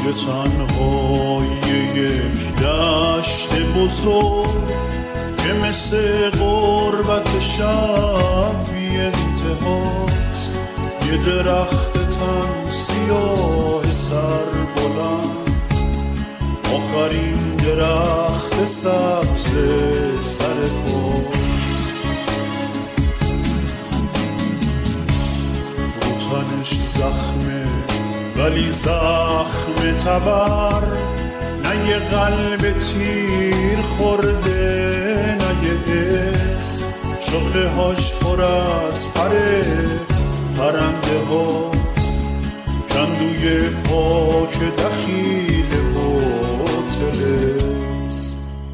به تنهای یک دشت بزرگ که مثل غربت شب بی انتهاست، یه درخت تن سیاه سر بلند، آخرین درخت سبز سر پا. رو تنش زخمه ولی زخم تبر، نه یه قلب تیر خورده نه یه اسم، شاخه هاش پر از پرنده هاست، کندوی پاک دخیل باطلست.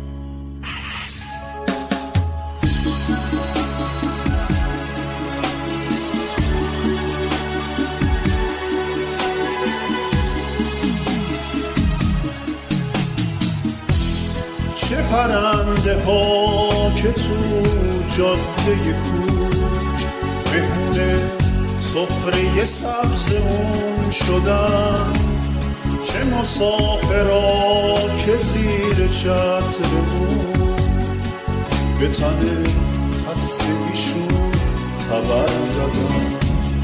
چه پرنده ها که تو جاده کوچ مهمون سفره سبزمون شدن، چه مسافرها که زیر چترمون به تن خستگیشون خبر زدن.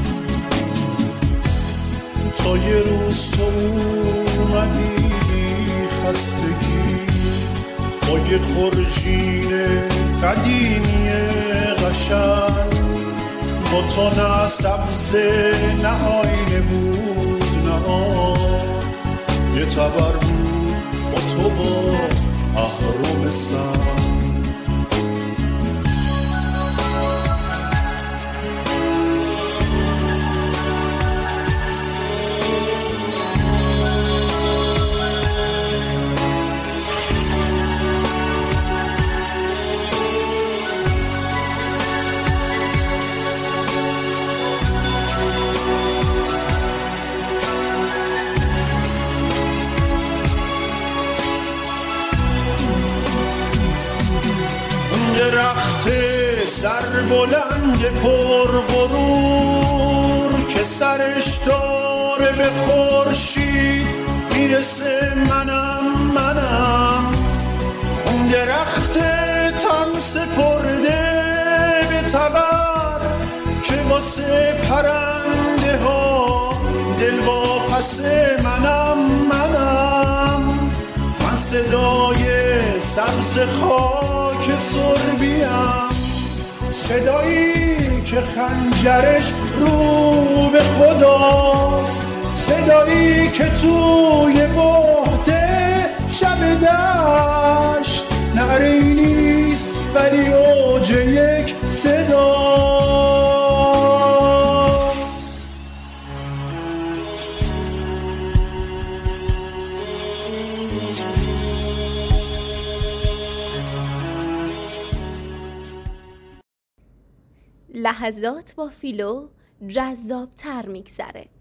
تا یه روز تو اومدی خستگی با یه خورجین قدیمی قشنگ، با تو نه سبزه نه آینه بود نه آن، یه تبر بود با تو با اهرم سنگ. درخت سر بلند پر غرور که سرش داره به خورشید میرسه، منم اون درخت تن سپرده به تبر که واسه پرنده ها دلواپسه، من صدای سبز خاک سربیم، صدایی که خنجرش رو به خداست، صدایی که توی بحته شب دشت نعره‌ای نیست ولی اوج یک صداست. لحظات با فیلو جذاب تر میگذره.